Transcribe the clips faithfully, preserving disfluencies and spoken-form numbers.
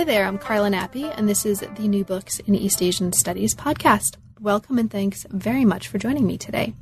Hi there, I'm Carla Nappi, and this is the New Books in East Asian Studies podcast. Welcome and thanks very much for joining me today.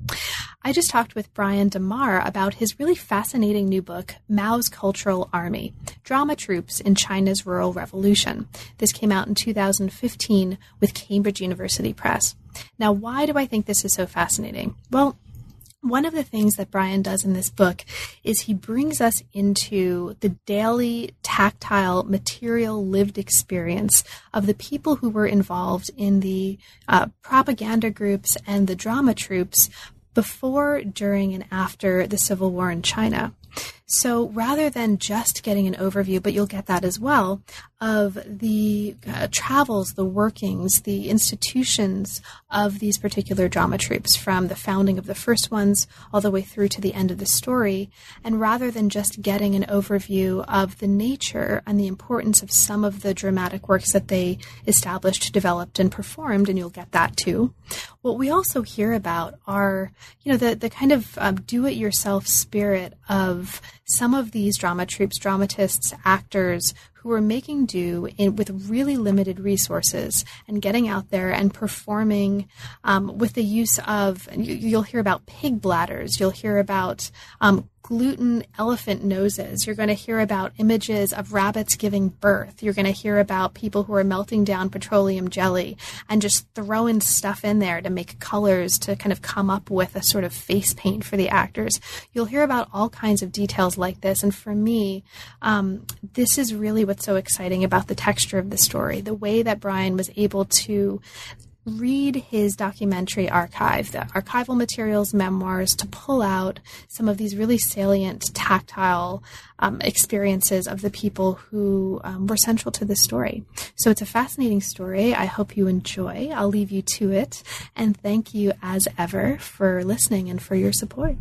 I just talked with Brian Damar about his really fascinating new book, Mao's Cultural Army, Drama Troops in China's Rural Revolution. This came out in two thousand fifteen with Cambridge University Press. Now, why do I think this is so fascinating? Well, one of the things that Brian does in this book is he brings us into the daily, tactile, material, lived experience of the people who were involved in the uh, propaganda groups and the drama troops before, during, and after the Civil War in China. So rather than just getting an overview, but you'll get that as well, of the uh, travels, the workings, the institutions of these particular drama troupes, from the founding of the first ones all the way through to the end of the story. And rather than just getting an overview of the nature and the importance of some of the dramatic works that they established, developed, and performed, and you'll get that too, what we also hear about are, you know, the, the kind of um, do-it-yourself spirit of some of these drama troupes, dramatists, actors who are making do in, with really limited resources and getting out there and performing um, with the use of, you, you'll hear about pig bladders, you'll hear about um, gluten elephant noses, you're going to hear about images of rabbits giving birth, you're going to hear about people who are melting down petroleum jelly and just throwing stuff in there to make colors to kind of come up with a sort of face paint for the actors. You'll hear about all kinds of details like this. And for me, um, this is really what's so exciting about the texture of the story, the way that Brian was able to read his documentary archive, the archival materials, memoirs, to pull out some of these really salient, tactile um, experiences of the people who um, were central to this story. So it's a fascinating story. I hope you enjoy. I'll leave you to it. And thank you, as ever, for listening and for your support.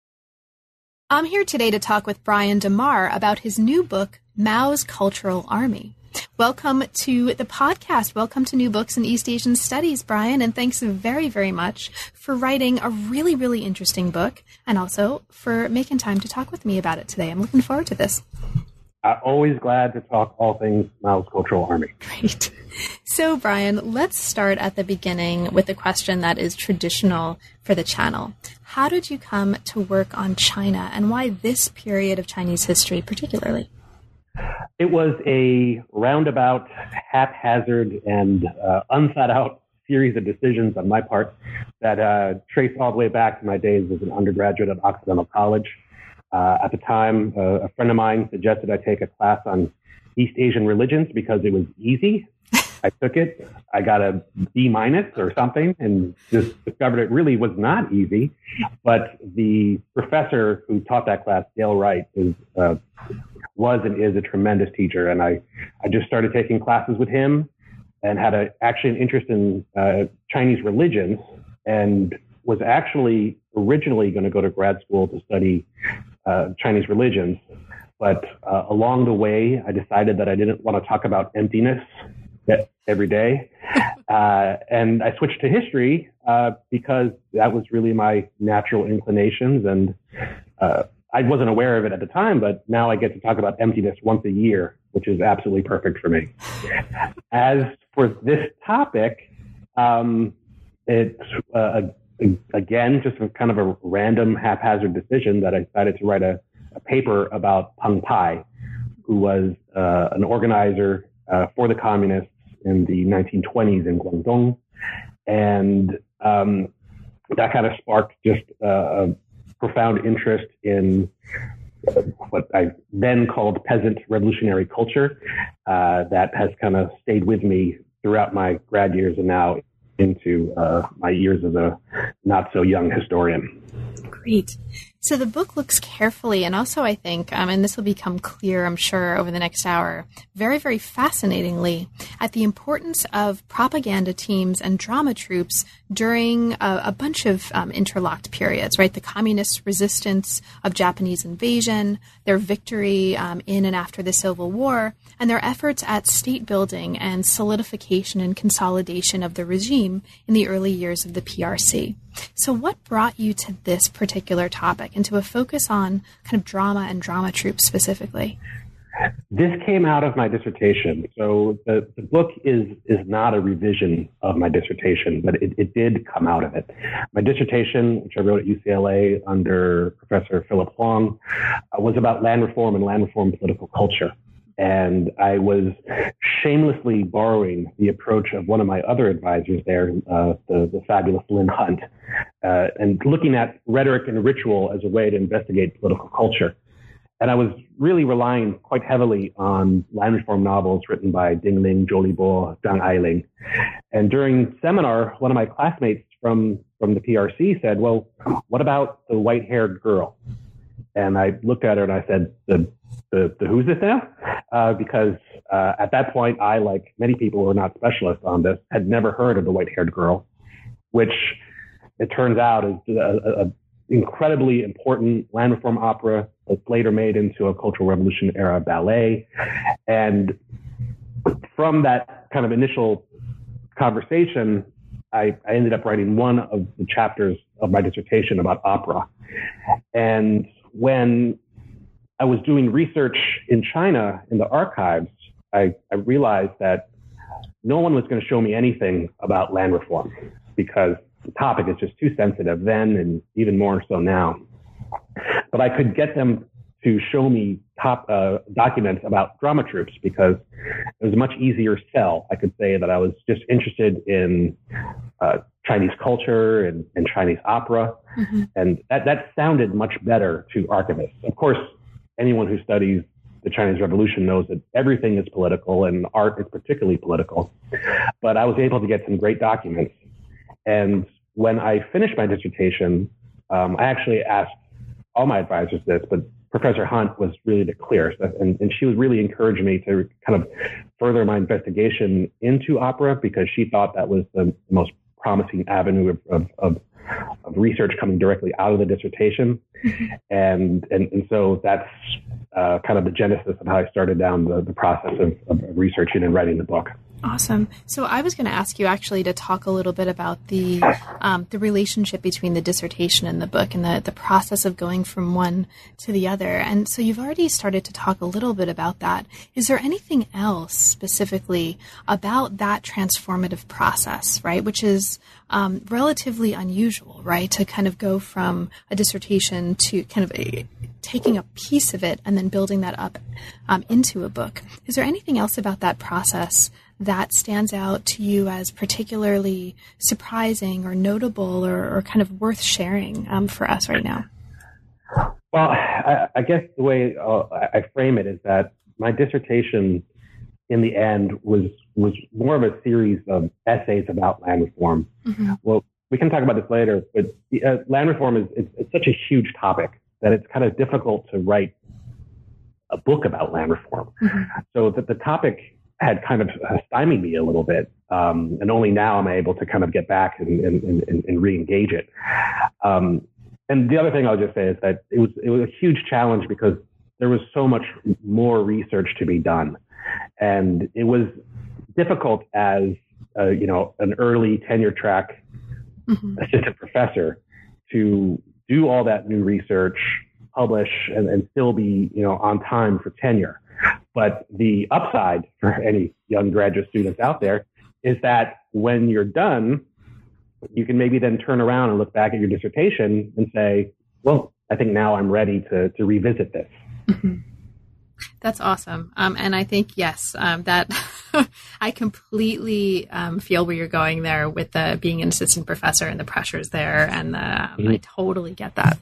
I'm here today to talk with Brian Damar about his new book, Mao's Cultural Army. Welcome to the podcast. Welcome to New Books in East Asian Studies, Brian, and thanks very, very much for writing a really, really interesting book and also for making time to talk with me about it today. I'm looking forward to this. I'm always glad to talk all things Mao's Cultural Army. Great. So, Brian, let's start at the beginning with a question that is traditional for the channel. How did you come to work on China, and why this period of Chinese history particularly? It was a roundabout, haphazard, and uh, unthought-out series of decisions on my part that uh, trace all the way back to my days as an undergraduate at Occidental College. Uh, at the time, uh, a friend of mine suggested I take a class on East Asian religions because it was easy. I took it. I got a B minus or something and just discovered it really was not easy. But the professor who taught that class, Dale Wright, is uh, was and is a tremendous teacher. And I, I just started taking classes with him and had a, actually an interest in uh, Chinese religions, and was actually originally going to go to grad school to study uh, Chinese religions. But uh, along the way, I decided that I didn't want to talk about emptiness every day. Uh, and I switched to history uh, because that was really my natural inclinations. And uh, I wasn't aware of it at the time, but now I get to talk about emptiness once a year, which is absolutely perfect for me. As for this topic, um, it's uh, again just a kind of a random haphazard decision that I decided to write a, a paper about Peng Pai, who was uh, an organizer uh, for the communists in the nineteen twenties in Guangdong. And um, that kind of sparked just uh, a profound interest in what I then called peasant revolutionary culture uh, that has kind of stayed with me throughout my grad years and now into uh, my years as a not so young historian. Great. So the book looks carefully, and also I think, um, and this will become clear, I'm sure, over the next hour, very, very fascinatingly, at the importance of propaganda teams and drama troops during a, a bunch of um, interlocked periods, right? The communist resistance of Japanese invasion, their victory um, in and after the Civil War, and their efforts at state building and solidification and consolidation of the regime in the early years of the P R C. So what brought you to this particular topic and to a focus on kind of drama and drama troops specifically? This came out of my dissertation. So the, the book is is not a revision of my dissertation, but it, it did come out of it. My dissertation, which I wrote at U C L A under Professor Philip Huang, uh, was about land reform and land reform political culture. And I was shamelessly borrowing the approach of one of my other advisors there, uh, the, the fabulous Lynn Hunt, uh, and looking at rhetoric and ritual as a way to investigate political culture. And I was really relying quite heavily on land reform novels written by Ding Ling, Zhou Libo, Zhang Ailing. And during seminar, one of my classmates from, from the P R C said, well, what about the white-haired girl? And I looked at her and I said, the, the, the who's this now? Uh, because uh, at that point, I, like many people who are not specialists on this, had never heard of the white-haired girl, which it turns out is a, a incredibly important land reform opera that's later made into a Cultural Revolution era ballet. And from that kind of initial conversation, I, I ended up writing one of the chapters of my dissertation about opera. And when I was doing research in China in the archives, I, I realized that no one was going to show me anything about land reform because the topic is just too sensitive then and even more so now. But I could get them to show me top uh, documents about drama troops because it was a much easier sell. I could say that I was just interested in uh, Chinese culture and, and Chinese opera. Mm-hmm. And that, that sounded much better to archivists. Of course, anyone who studies the Chinese Revolution knows that everything is political and art is particularly political. But I was able to get some great documents. And when I finished my dissertation, um, I actually asked all my advisors this, but Professor Hunt was really the clearest. And, and she was really encouraging me to kind of further my investigation into opera because she thought that was the most promising avenue of, of, of, of research coming directly out of the dissertation. and, and, and so that's uh, kind of the genesis of how I started down the, the process of, of researching and writing the book. Awesome. So I was going to ask you actually to talk a little bit about the um, the relationship between the dissertation and the book and the, the process of going from one to the other. And so you've already started to talk a little bit about that. Is there anything else specifically about that transformative process, right, which is um, relatively unusual, right, to kind of go from a dissertation to kind of a, taking a piece of it and then building that up um, into a book? Is there anything else about that process that stands out to you as particularly surprising or notable or, or kind of worth sharing um, for us right now? Well, I, I guess the way uh, I frame it is that my dissertation in the end was was more of a series of essays about land reform. Mm-hmm. Well, we can talk about this later, but uh, land reform is it's, it's such a huge topic that it's kind of difficult to write a book about land reform. Mm-hmm. So that the topic had kind of stymied me a little bit. Um, and only now am I able to kind of get back and, and, and, and re-engage it. Um, and the other thing I'll just say is that it was, it was a huge challenge because there was so much more research to be done. And it was difficult as, uh, you know, an early tenure track mm-hmm. assistant professor to do all that new research, publish, and, and still be, you know, on time for tenure. But the upside for any young graduate students out there is that when you're done, you can maybe then turn around and look back at your dissertation and say, well, I think now I'm ready to, to revisit this. Mm-hmm. That's awesome. Um, and I think, yes, um, that I completely um, feel where you're going there with the being an assistant professor and the pressures there. And the, um, mm-hmm. I totally get that.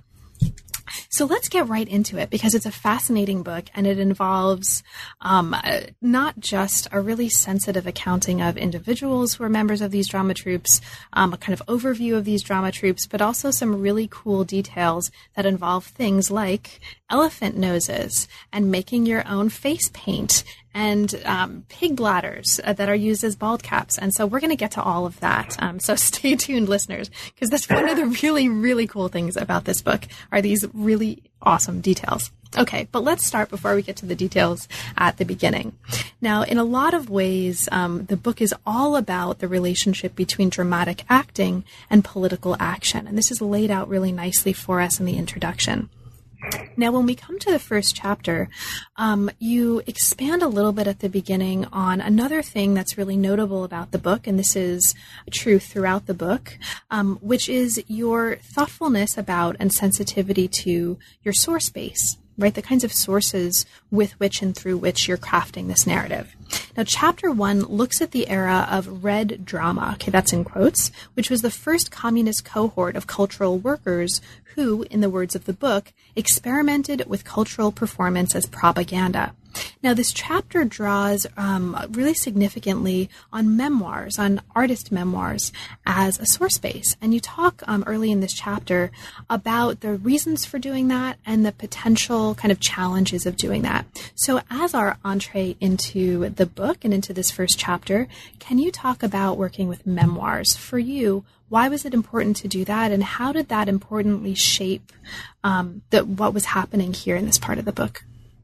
So let's get right into it because it's a fascinating book and it involves um, not just a really sensitive accounting of individuals who are members of these drama troupes, um, a kind of overview of these drama troupes, but also some really cool details that involve things like elephant noses and making your own face paint and um, pig bladders uh, that are used as bald caps. And so we're going to get to all of that. Um, so stay tuned, listeners, because that's one of the really, really cool things about this book are these really awesome details. Okay, but let's start before we get to the details at the beginning. Now, in a lot of ways, um, the book is all about the relationship between dramatic acting and political action. And this is laid out really nicely for us in the introduction. Now, when we come to the first chapter, um, you expand a little bit at the beginning on another thing that's really notable about the book, and this is true throughout the book, um, which is your thoughtfulness about and sensitivity to your source base, right? The kinds of sources with which and through which you're crafting this narrative. Now, chapter one looks at the era of red drama, okay, that's in quotes, which was the first communist cohort of cultural workers who, in the words of the book, experimented with cultural performance as propaganda. Now, this chapter draws um, really significantly on memoirs, on artist memoirs as a source base. And you talk um, early in this chapter about the reasons for doing that and the potential kind of challenges of doing that. So as our entree into the book and into this first chapter, can you talk about working with memoirs? For you, why was it important to do that? And how did that importantly shape um, the, what was happening here in this part of the book?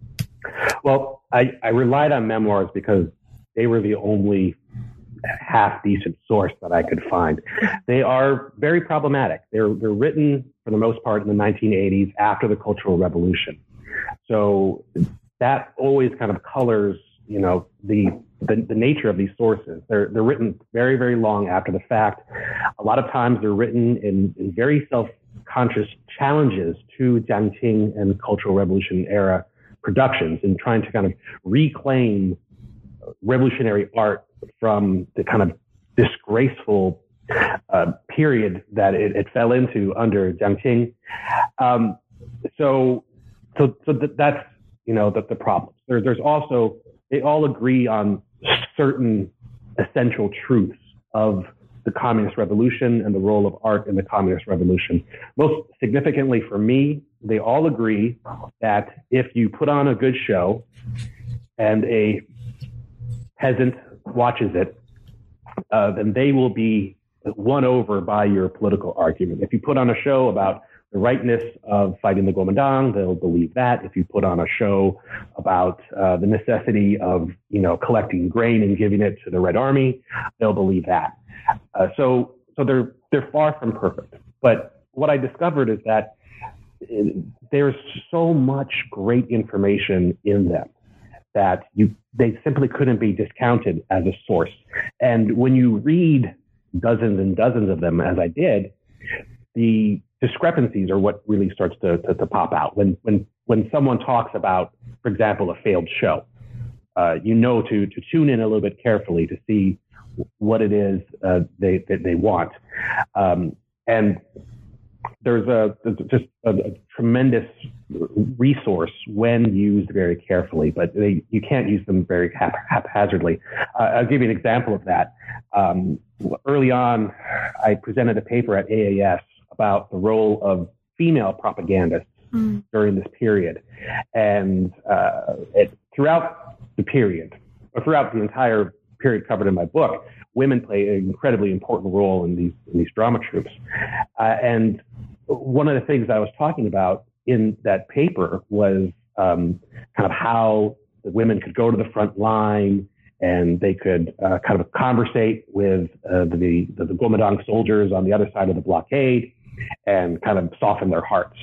Well, I, I relied on memoirs because they were the only half-decent source that I could find. They are very problematic. They're, they're written, for the most part, in the nineteen eighties after the Cultural Revolution. So that always kind of colors, you know, the, the, the nature of these sources. They're, they're written very, very long after the fact. A lot of times they're written in, in very self-conscious challenges to Jiang Qing and Cultural Revolution era productions and trying to kind of reclaim revolutionary art from the kind of disgraceful uh, period that it, it fell into under Jiang Qing. Um, so, so, so th- that's, you know, the, the problem. There, there's also, they all agree on certain essential truths of the communist revolution and the role of art in the communist revolution. Most significantly for me, they all agree that if you put on a good show and a peasant watches it, uh, then they will be won over by your political argument. If you put on a show about the rightness of fighting the Kuomintang, they'll believe that. If you put on a show about uh, the necessity of, you know, collecting grain and giving it to the Red Army, they'll believe that. Uh, so, so they're they're far from perfect. But what I discovered is that there's so much great information in them that you they simply couldn't be discounted as a source. And when you read dozens and dozens of them, as I did, the discrepancies are what really starts to, to, to pop out. When when when someone talks about, for example, a failed show, uh, you know to to tune in a little bit carefully to see what it is uh, they that they want, um, and there's a there's just a, a tremendous resource when used very carefully, but they, you can't use them very hap- haphazardly. Uh, I'll give you an example of that. Um, early on, I presented a paper at A A S about the role of female propagandists mm. during this period, and uh, it, throughout the period, or throughout the entire period covered in my book, women play an incredibly important role in these in these drama troupes. Uh, and one of the things I was talking about in that paper was um, kind of how the women could go to the front line and they could uh, kind of conversate with uh, the, the the Kuomintang soldiers on the other side of the blockade and kind of soften their hearts.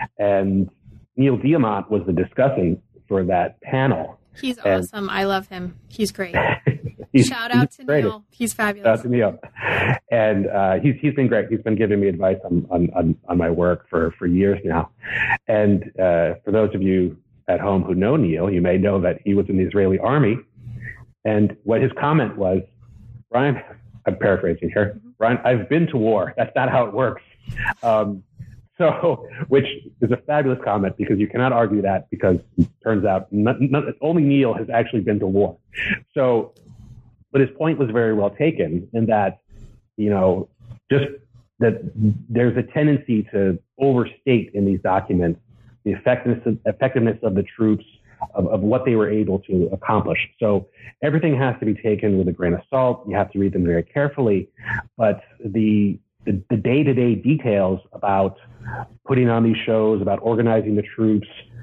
And Neil Diamant was the discussing for that panel. He's and, awesome. I love him. He's great. He's, Shout out he's to great. Neil. He's fabulous. Shout out to Neil. And uh, he's he's been great. He's been giving me advice on on, on, on my work for, for years now. And uh, for those of you at home who know Neil, you may know that he was in the Israeli army. And what his comment was, Brian, I'm paraphrasing here, mm-hmm. Brian, I've been to war. That's not how it works. Um, So, which is a fabulous comment because you cannot argue that because it turns out not, not, only Neil has actually been to war. So, but his point was very well taken in that, you know, just that there's a tendency to overstate in these documents the effectiveness of, effectiveness of the troops, of, of what they were able to accomplish. So everything has to be taken with a grain of salt. You have to read them very carefully, but the The, the day-to-day details about putting on these shows, about organizing the troops,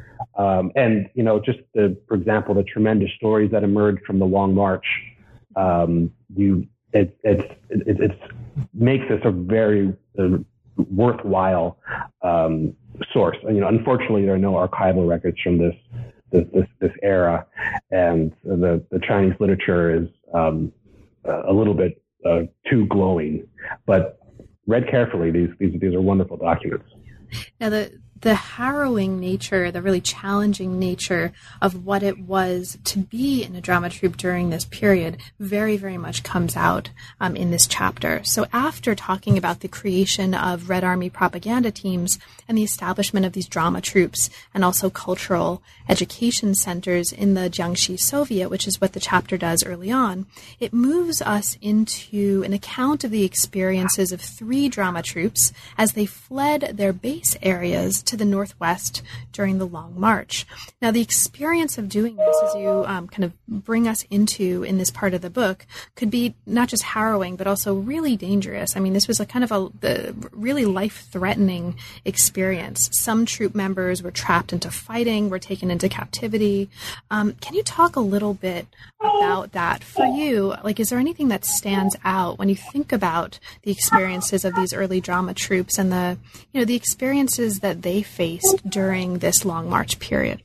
um, and, you know, just the, for example, the tremendous stories that emerged from the Long March, um, you, it, it, it, it makes this a very uh, worthwhile um, source. You know, unfortunately, there are no archival records from this this this, this era, and the the Chinese literature is um, a little bit uh, too glowing. But read carefully, these these these are wonderful documents. Now, the the harrowing nature, the really challenging nature of what it was to be in a drama troupe during this period very, very much comes out um, in this chapter. So after talking about the creation of Red Army propaganda teams and the establishment of these drama troupes and also cultural education centers in the Jiangxi Soviet, which is what the chapter does early on, it moves us into an account of the experiences of three drama troupes as they fled their base areas to the northwest during the Long March. Now, the experience of doing this, as you um, kind of bring us into in this part of the book, could be not just harrowing, but also really dangerous. I mean, this was a kind of a the really life-threatening experience. Some troop members were trapped into fighting, were taken into captivity. Um, can you talk a little bit about that for you? Like, is there anything that stands out when you think about the experiences of these early drama troupes and the, you know, the experiences that they faced during this Long March period?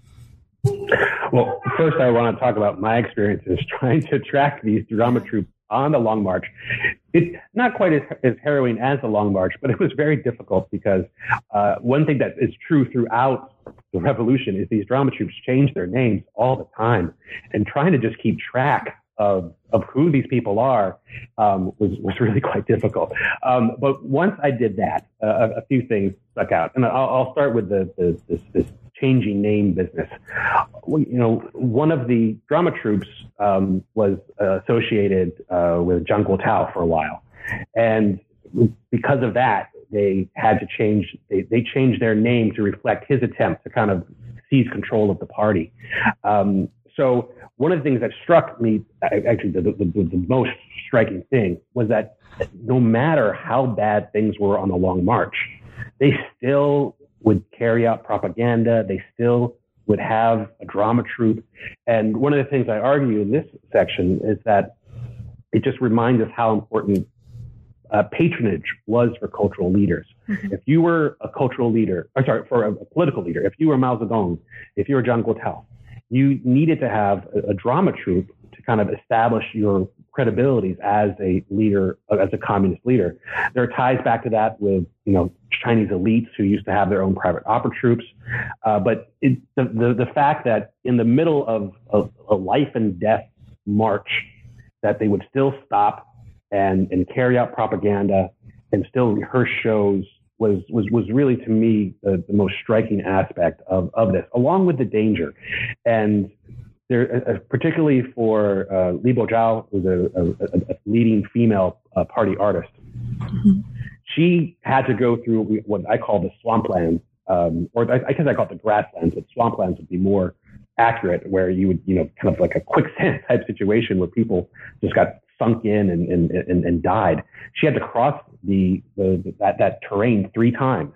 Well, first I want to talk about my experiences trying to track these drama troupes on the Long March. It's not quite as, as harrowing as the Long March, but it was very difficult because uh, one thing that is true throughout the revolution is these drama troupes change their names all the time, and trying to just keep track of of who these people are um, was was really quite difficult. Um, but once I did that, uh, a, a few things stuck out, and I'll, I'll start with the, the this, this changing name business. You know, one of the drama troupes um, was uh, associated uh, with Zhang Guotao for a while, and because of that, they had to change. They, they changed their name to reflect his attempt to kind of seize control of the party. Um, so one of the things that struck me, actually the, the, the, the most striking thing, was that no matter how bad things were on the Long March, they still would carry out propaganda. They still would have a drama troupe. And one of the things I argue in this section is that it just reminds us how important uh, patronage was for cultural leaders. Mm-hmm. If you were a cultural leader, or sorry, for a, a political leader, if you were Mao Zedong, if you were Zhang Guotao, you needed to have a, a drama troupe to kind of establish your credibilities as a leader, as a communist leader. There are ties back to that with, you know, Chinese elites who used to have their own private opera troupes. Uh, but it, the, the, the fact that in the middle of, of a life and death march, that they would still stop and, and carry out propaganda and still rehearse shows was, was, was really, to me, the, the most striking aspect of, of this, along with the danger. And there, uh, particularly for uh, Li Bojiao, who's a, a, a leading female uh, party artist, mm-hmm. she had to go through what I call the swamplands, um, or I, I guess I call it the grasslands, but swamplands would be more accurate, where you would, you know, kind of like a quicksand type situation where people just got sunk in and, and, and, and died. She had to cross the, the that, that terrain three times.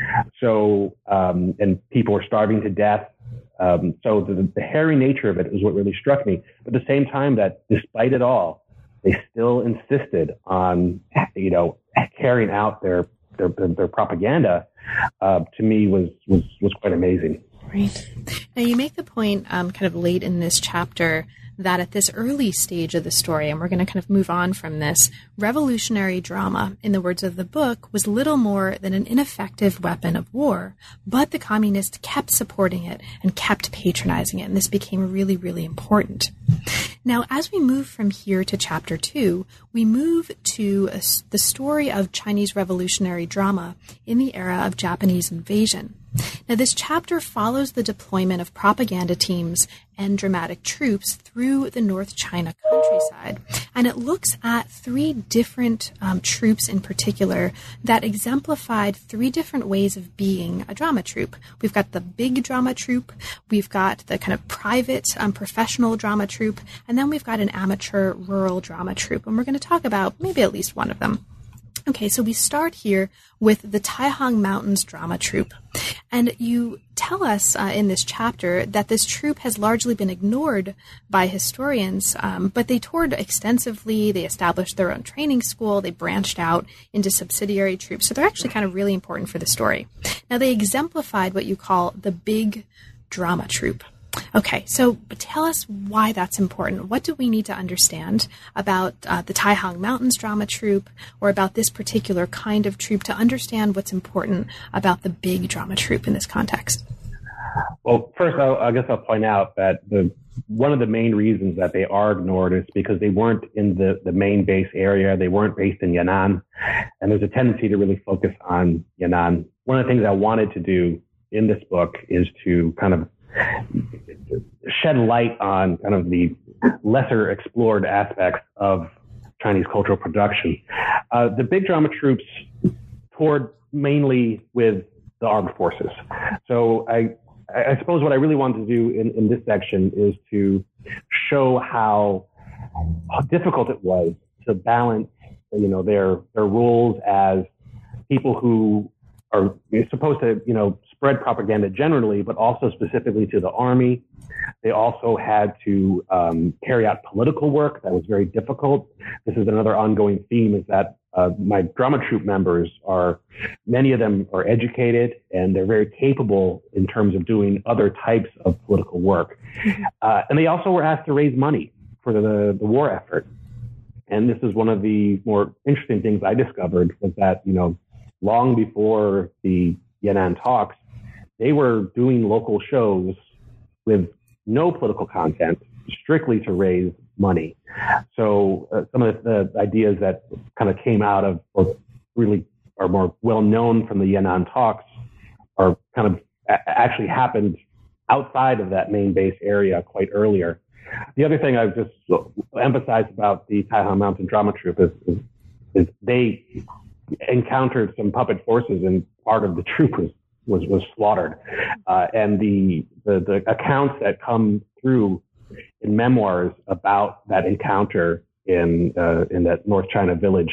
So, um, and people were starving to death. Um, so the, the hairy nature of it is what really struck me. But at the same time, that despite it all, they still insisted on, you know, carrying out their their, their propaganda. Uh, to me, was was was quite amazing. Right. Now, you make the point um, kind of late in this chapter that at this early stage of the story, and we're going to kind of move on from this, revolutionary drama, in the words of the book, was little more than an ineffective weapon of war, but the communists kept supporting it and kept patronizing it, and this became really, really important. Now, as we move from here to chapter two, we move to a, the story of Chinese revolutionary drama in the era of Japanese invasion. Now, this chapter follows the deployment of propaganda teams and dramatic troops through the North China countryside, and it looks at three different um, troops in particular that exemplified three different ways of being a drama troupe. We've got the big drama troupe, we've got the kind of private, um, professional drama troupe, and then we've got an amateur rural drama troupe, and we're going to talk about maybe at least one of them. Okay, so we start here with the Taihang Mountains Drama Troupe. And you tell us uh, in this chapter that this troop has largely been ignored by historians, um, but they toured extensively. They established their own training school. They branched out into subsidiary troops. So they're actually kind of really important for the story. Now, they exemplified what you call the big drama troop. Okay, so tell us why that's important. What do we need to understand about uh, the Taihang Mountains drama troupe or about this particular kind of troupe to understand what's important about the big drama troupe in this context? Well, first, I'll, I guess I'll point out that the one of the main reasons that they are ignored is because they weren't in the, the main base area. They weren't based in Yan'an, and there's a tendency to really focus on Yan'an. One of the things I wanted to do in this book is to kind of shed light on kind of the lesser explored aspects of Chinese cultural production. Uh, the big drama troops toured mainly with the armed forces. So I, I suppose what I really wanted to do in, in this section is to show how, how difficult it was to balance, you know, their their roles as people who are supposed to, you know, spread propaganda generally, but also specifically to the army. They also had to um, carry out political work that was very difficult. This is another ongoing theme, is that uh, my drama troupe members are, many of them are educated and they're very capable in terms of doing other types of political work. Uh, and they also were asked to raise money for the, the war effort. And this is one of the more interesting things I discovered, was that, you know, long before the Yan'an talks, they were doing local shows with no political content, strictly to raise money. So uh, some of the, the ideas that kind of came out of, or really are more well known from the Yan'an talks, are kind of a- actually happened outside of that main base area quite earlier. The other thing I've just emphasized about the Taihang Mountain Drama Troupe is, is, is they encountered some puppet forces, and part of the troupe was was, was slaughtered. Uh, and the, the the accounts that come through in memoirs about that encounter in uh, in that North China village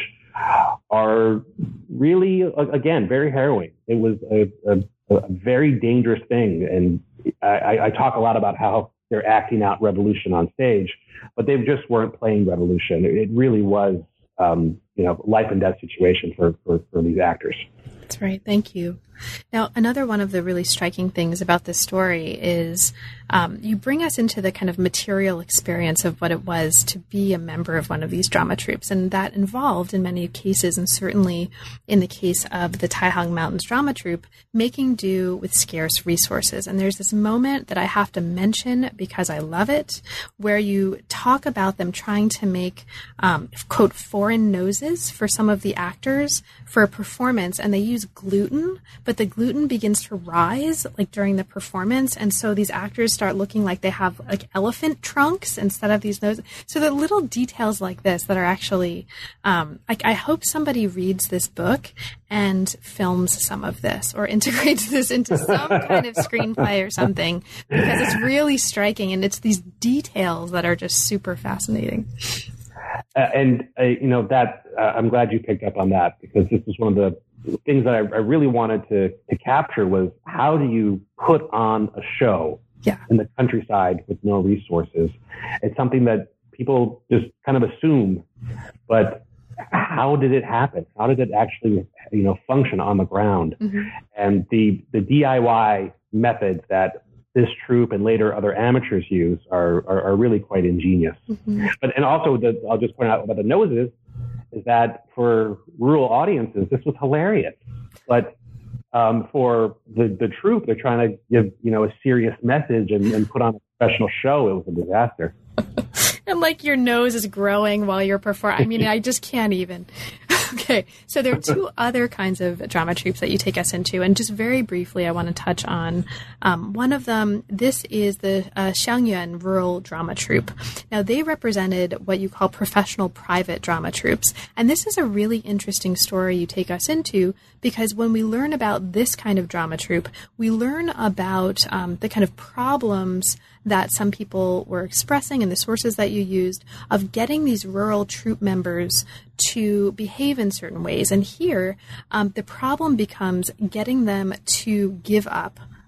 are really, again, very harrowing. It was a, a, a very dangerous thing, and I, I talk a lot about how they're acting out revolution on stage, but they just weren't playing revolution. It really was, um, you know, life and death situation for, for, for these actors. That's right. Thank you. Now, another one of the really striking things about this story is um, you bring us into the kind of material experience of what it was to be a member of one of these drama troupes. And that involved, in many cases, and certainly in the case of the Taihang Mountains Drama Troupe, making do with scarce resources. And there's this moment that I have to mention because I love it, where you talk about them trying to make, um, quote, foreign noses for some of the actors for a performance. And they use gluten, but the gluten begins to rise like during the performance. And so these actors start looking like they have like elephant trunks instead of these noses. So the little details like this that are actually, um, like I hope somebody reads this book and films some of this or integrates this into some kind of screenplay or something, because it's really striking. And it's these details that are just super fascinating. Uh, and, uh, you know, that uh, I'm glad you picked up on that, because this is one of the things that I, I really wanted to, to capture was, how do you put on a show yeah. in the countryside with no resources? It's something that people just kind of assume, but how did it happen? How did it actually, you know, function on the ground? Mm-hmm. And the, the D I Y methods that this troupe and later other amateurs use are, are, are really quite ingenious. Mm-hmm. But, and also the, I'll just point out about the noses, is that for rural audiences, this was hilarious. But um, for the, the troupe, they're trying to give, you know, a serious message and, and put on a professional show. It was a disaster. And like your nose is growing while you're performing. I mean, I just can't even. Okay, so there are two other kinds of drama troupes that you take us into, and just very briefly, I want to touch on um, one of them. This is the uh, Xiangyuan Rural Drama Troupe. Now, they represented what you call professional private drama troupes, and this is a really interesting story you take us into, because when we learn about this kind of drama troupe, we learn about um, the kind of problems that some people were expressing and the sources that you used of getting these rural troupe members to behave in certain ways. And here, um, the problem becomes getting them to give up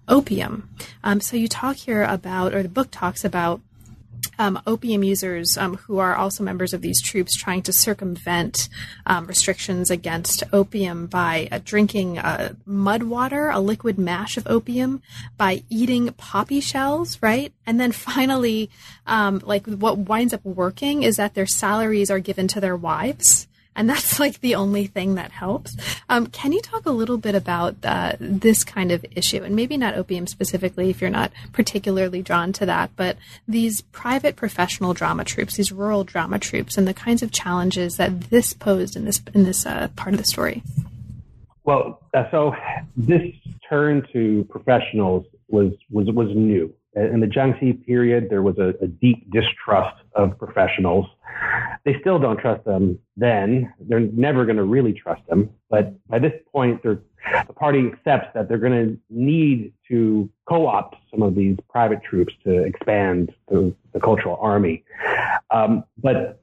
opium. Um, so you talk here about, or the book talks about, Um, opium users um, who are also members of these troops trying to circumvent um, restrictions against opium by uh, drinking uh, mud water, a liquid mash of opium, by eating poppy shells, right? And then finally, um, like what winds up working is that their salaries are given to their wives. And that's like the only thing that helps. Um, can you talk a little bit about uh, this kind of issue? And maybe not opium specifically, if you're not particularly drawn to that, but these private professional drama troupes, these rural drama troupes, and the kinds of challenges that this posed in this in this uh, part of the story. Well, uh, so this turn to professionals was was was new. In the Jiangxi period, there was a, a deep distrust of professionals. They still don't trust them then. They're never going to really trust them. But by this point, the party accepts that they're going to need to co-opt some of these private troops to expand the, the cultural army. Um, but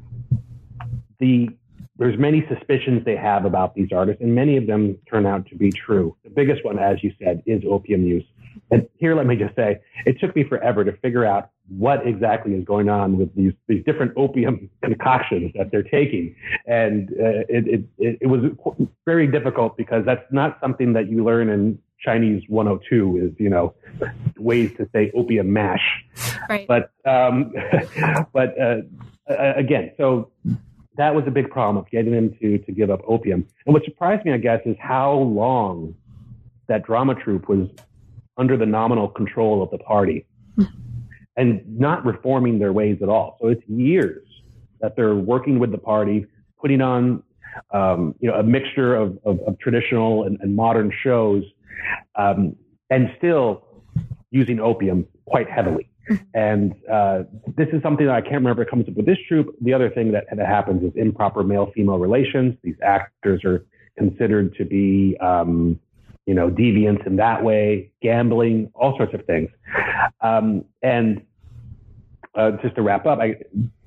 the there's many suspicions they have about these artists, and many of them turn out to be true. The biggest one, as you said, is opium use. And here, let me just say, it took me forever to figure out what exactly is going on with these, these different opium concoctions that they're taking. And uh, it, it, it was very difficult because that's not something that you learn in Chinese one oh two is, you know, ways to say opium mash. Right. But, um, but uh, again, so that was a big problem of getting them to, to give up opium. And what surprised me, I guess, is how long that drama troupe was under the nominal control of the party and not reforming their ways at all. So it's years that they're working with the party, putting on, um, you know, a mixture of, of, of traditional and, and modern shows, um, and still using opium quite heavily. And uh, this is something that I can't remember comes up with this troupe. The other thing that, that happens is improper male-female relations. These actors are considered to be, um, you know, deviants in that way, gambling, all sorts of things. Um, and uh, just to wrap up, I,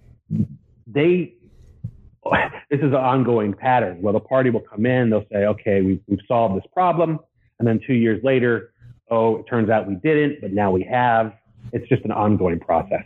they, this is an ongoing pattern. Well, the party will come in, they'll say, okay, we've, we've solved this problem. And then two years later, oh, it turns out we didn't, but now we have. It's just an ongoing process.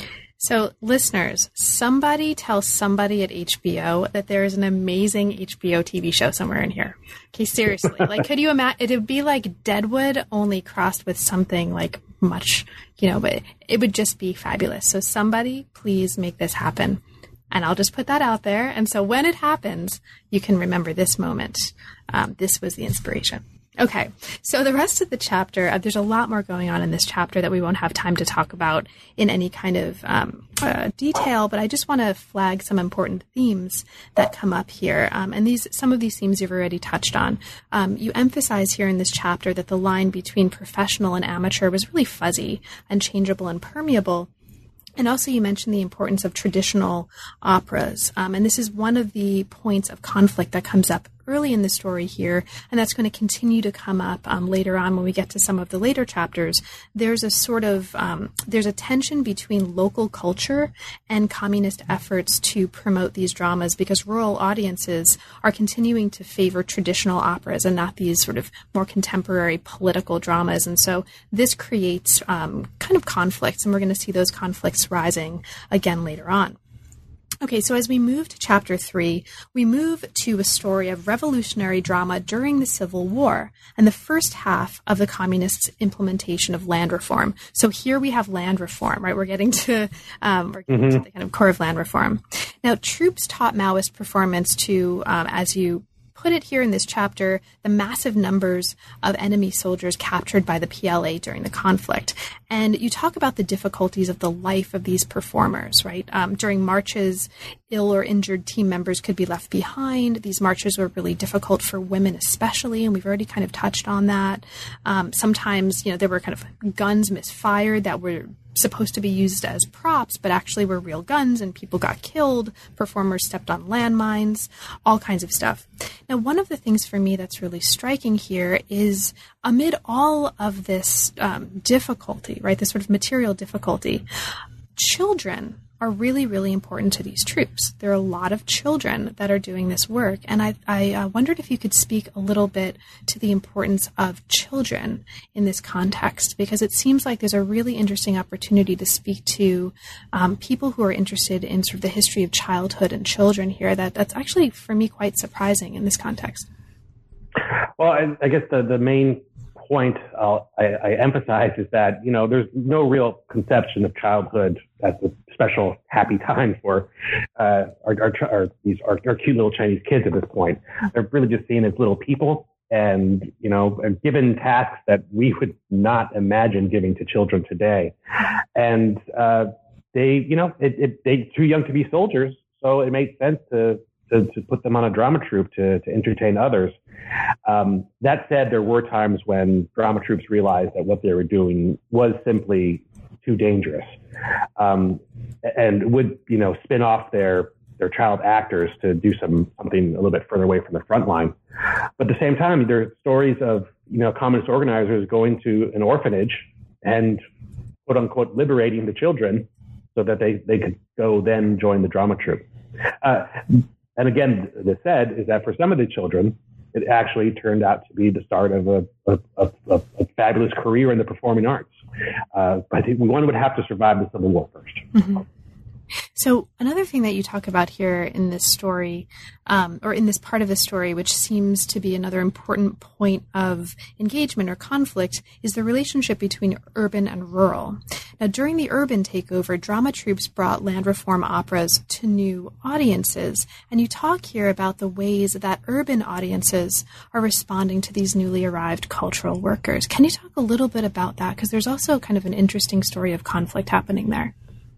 So listeners, somebody tell somebody at H B O that there is an amazing H B O T V show somewhere in here. Okay, seriously. Like, could you imagine? It would be like Deadwood only crossed with something like much, you know, but it would just be fabulous. So somebody please make this happen. And I'll just put that out there. And so when it happens, you can remember this moment. Um, this was the inspiration. Okay, so the rest of the chapter, uh, there's a lot more going on in this chapter that we won't have time to talk about in any kind of um, uh, detail, but I just want to flag some important themes that come up here. Um, and these, some of these themes you've already touched on. Um, you emphasize here in this chapter that the line between professional and amateur was really fuzzy, unchangeable, and permeable. And also you mentioned the importance of traditional operas. Um, and this is one of the points of conflict that comes up early in the story here, and that's going to continue to come up um, later on when we get to some of the later chapters. There's a sort of, um, there's a tension between local culture and communist efforts to promote these dramas because rural audiences are continuing to favor traditional operas and not these sort of more contemporary political dramas. And so this creates um, kind of conflicts, and we're going to see those conflicts rising again later on. Okay, so as we move to chapter three, we move to a story of revolutionary drama during the Civil War and the first half of the communists' implementation of land reform. So here we have land reform, right? We're getting to, um, we're getting mm-hmm. to the kind of core of land reform. Now, troops taught Maoist performance to, um, as you put it here in this chapter, the massive numbers of enemy soldiers captured by the P L A during the conflict. And you talk about the difficulties of the life of these performers, right? Um, during marches, ill or injured team members could be left behind. These marches were really difficult for women especially, and we've already kind of touched on that. Um, sometimes, you know, there were kind of guns misfired that were supposed to be used as props, but actually were real guns, and people got killed. Performers stepped on landmines, all kinds of stuff. Now, one of the things for me that's really striking here is amid all of this um, difficulty, right, this sort of material difficulty, children are really, really important to these troops. There are a lot of children that are doing this work, and I, I uh, wondered if you could speak a little bit to the importance of children in this context, because it seems like there's a really interesting opportunity to speak to um, people who are interested in sort of the history of childhood and children here. That that's actually, for me, quite surprising in this context. Well, I, I guess the, the main point I'll, I, I emphasize is that, you know, there's no real conception of childhood as a special happy time for uh, our, our, our, these, our, our cute little Chinese kids at this point. They're really just seen as little people and, you know, given tasks that we would not imagine giving to children today. And uh, they, you know, it, it, they're too young to be soldiers, so it made sense to To, to put them on a drama troupe to, to entertain others. Um, that said, there were times when drama troupes realized that what they were doing was simply too dangerous, um, and would, you know, spin off their their child actors to do some something a little bit further away from the front line. But at the same time, there are stories of, you know, communist organizers going to an orphanage and quote unquote liberating the children so that they, they could go then join the drama troupe. Uh, And again, the said is that for some of the children, it actually turned out to be the start of a, a, a, a fabulous career in the performing arts. Uh, but one would have to survive the Civil War first. Mm-hmm. So another thing that you talk about here in this story, um, or in this part of the story, which seems to be another important point of engagement or conflict, is the relationship between urban and rural. Now, during the urban takeover, drama troupes brought land reform operas to new audiences, and you talk here about the ways that urban audiences are responding to these newly arrived cultural workers. Can you talk a little bit about that? Because there's also kind of an interesting story of conflict happening there.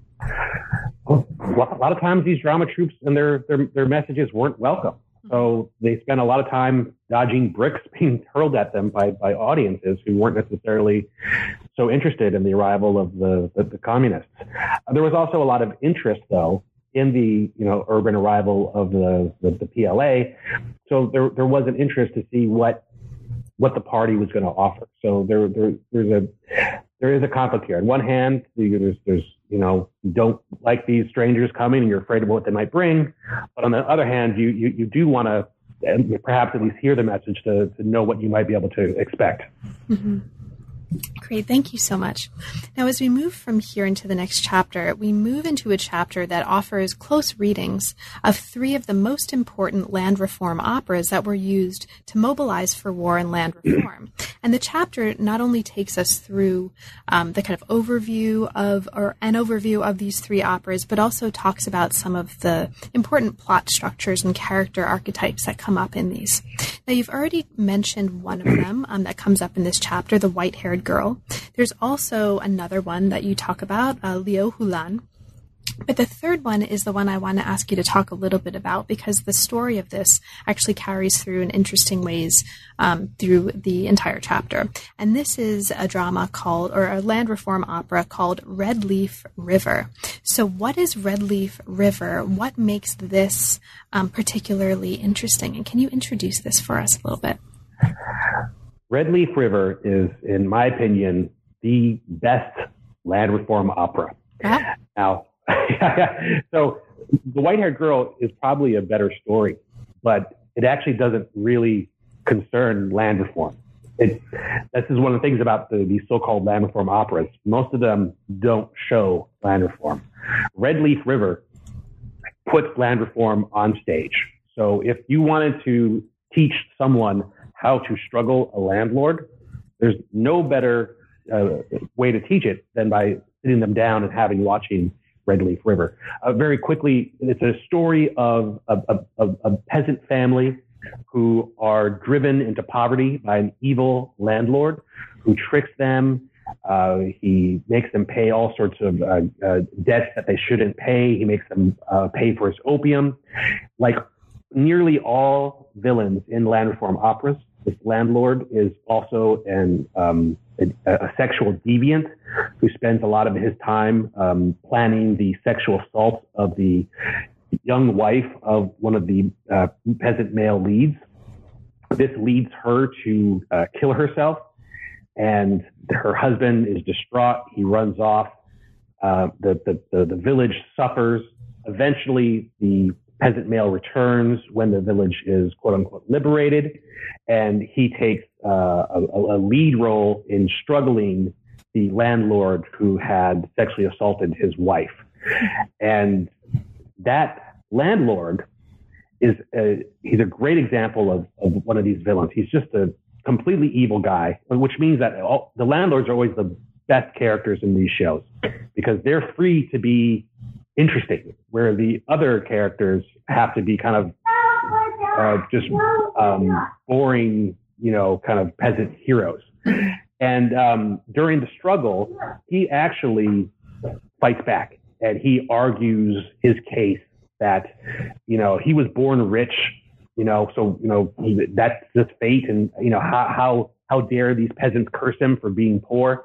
Well, a lot of times these drama troupes and their, their, their messages weren't welcome. So they spent a lot of time dodging bricks being hurled at them by, by audiences who weren't necessarily so interested in the arrival of the, the, the communists. Uh, there was also a lot of interest, though, in the, you know, urban arrival of the, the, the P L A. So there, there was an interest to see what, what the party was going to offer. So there, there, there's a, there is a conflict here. On one hand, there's, there's, you know, you don't like these strangers coming and you're afraid of what they might bring. But on the other hand, you, you, you do want to perhaps at least hear the message to, to know what you might be able to expect. Mm-hmm. Great. Thank you so much. Now, as we move from here into the next chapter, we move into a chapter that offers close readings of three of the most important land reform operas that were used to mobilize for war and land reform. And the chapter not only takes us through um, the kind of overview of, or an overview of these three operas, but also talks about some of the important plot structures and character archetypes that come up in these. Now, you've already mentioned one of them um, that comes up in this chapter, the white-haired girl. There's also another one that you talk about, uh, Liu Hulan. But the third one is the one I want to ask you to talk a little bit about, because the story of this actually carries through in interesting ways um, through the entire chapter. And this is a drama called, or a land reform opera called Red Leaf River. So what is Red Leaf River? What makes this um, particularly interesting? And can you introduce this for us a little bit? Red Leaf River is, in my opinion, the best land reform opera. Ah. Now, so the white-haired girl is probably a better story, but it actually doesn't really concern land reform. It, this is one of the things about the, these so-called land reform operas. Most of them don't show land reform. Red Leaf River puts land reform on stage. So if you wanted to teach someone how to struggle a landlord, there's no better uh, way to teach it than by sitting them down and having watching Red Leaf River. Uh, very quickly, it's a story of a, a, a peasant family who are driven into poverty by an evil landlord who tricks them. Uh, he makes them pay all sorts of uh, uh, debts that they shouldn't pay. He makes them uh, pay for his opium. Like nearly all villains in land reform operas, this landlord is also an um, a, a sexual deviant who spends a lot of his time um, planning the sexual assault of the young wife of one of the uh, peasant male leads. This leads her to uh, kill herself, and her husband is distraught. He runs off Uh, the, the, the, the village suffers. Eventually, the peasant male returns when the village is quote unquote liberated, and he takes uh, a, a lead role in struggling the landlord who had sexually assaulted his wife. And that landlord is a, he's a great example of, of one of these villains. He's just a completely evil guy, which means that all, the landlords are always the best characters in these shows because they're free to be interesting, where the other characters have to be kind of uh, just um, boring, you know, kind of peasant heroes. And um, during the struggle, he actually fights back and he argues his case that, you know, he was born rich, you know, so, you know, he, that's just fate. And, you know, how, how, how dare these peasants curse him for being poor?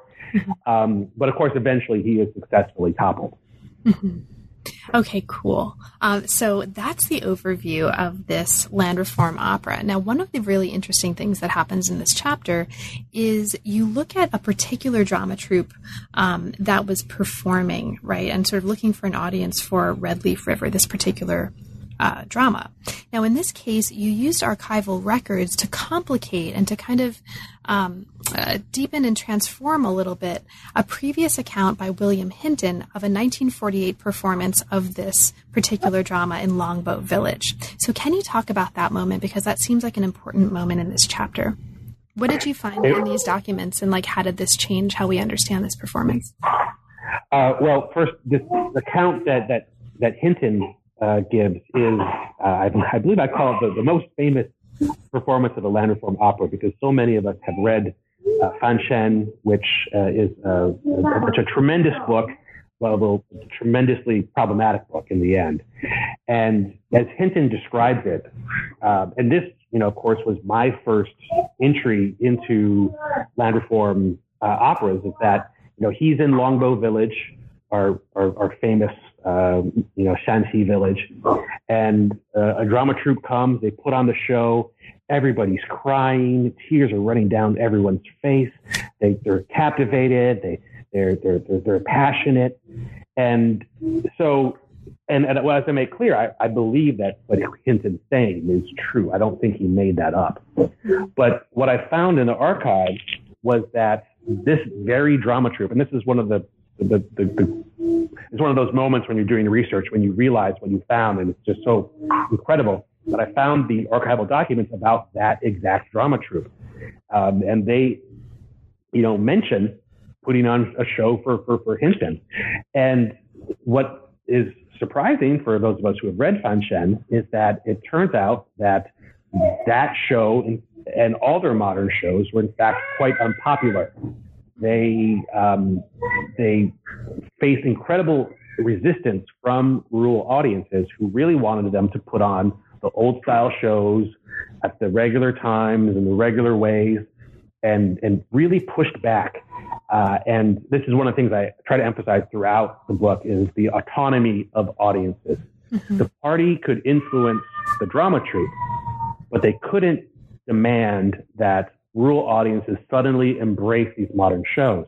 Um, but of course, eventually he is successfully toppled. Mm-hmm. Okay, cool. Um, so that's the overview of this land reform opera. Now, one of the really interesting things that happens in this chapter is you look at a particular drama troupe um, that was performing, right, and sort of looking for an audience for Red Leaf River, this particular uh, drama. Now, in this case, you used archival records to complicate and to kind of um, uh, deepen and transform a little bit a previous account by William Hinton of a nineteen forty-eight performance of this particular drama in Longboat Village. So can you talk about that moment? Because that seems like an important moment in this chapter. What did you find in these documents, and like how did this change how we understand this performance? Uh, well, first, this account that, that, that Hinton Uh, gives is, uh, I, I believe I call it the, the most famous performance of the land reform opera because so many of us have read uh, Fan Shen, which uh, is uh, a, a tremendous book, well, a tremendously problematic book in the end. And as Hinton describes it, uh, and this, you know, of course, was my first entry into land reform uh, operas, is that, you know, he's in Longboat Village, our, our, our famous Uh, you know, Shanxi village, and uh, a drama troupe comes, they put on the show, everybody's crying, tears are running down everyone's face, they, they're captivated, they, they're, they're, they're, they're passionate, and so, and, and as I make clear, I, I believe that what Hinton's saying is true. I don't think he made that up. But what I found in the archives was that this very drama troupe, and this is one of the The, the, the, it's one of those moments when you're doing research, when you realize what you found, and it's just so incredible. But I found the archival documents about that exact drama troupe. Um, and they, you know, mention putting on a show for, for, for Hinton. And what is surprising for those of us who have read Fan Shen is that it turns out that that show and, and all their modern shows were in fact quite unpopular. They um, they faced incredible resistance from rural audiences who really wanted them to put on the old style shows at the regular times and the regular ways, and and really pushed back. Uh, and this is one of the things I try to emphasize throughout the book is the autonomy of audiences. Mm-hmm. The party could influence the drama troupe, but they couldn't demand that rural audiences suddenly embrace these modern shows.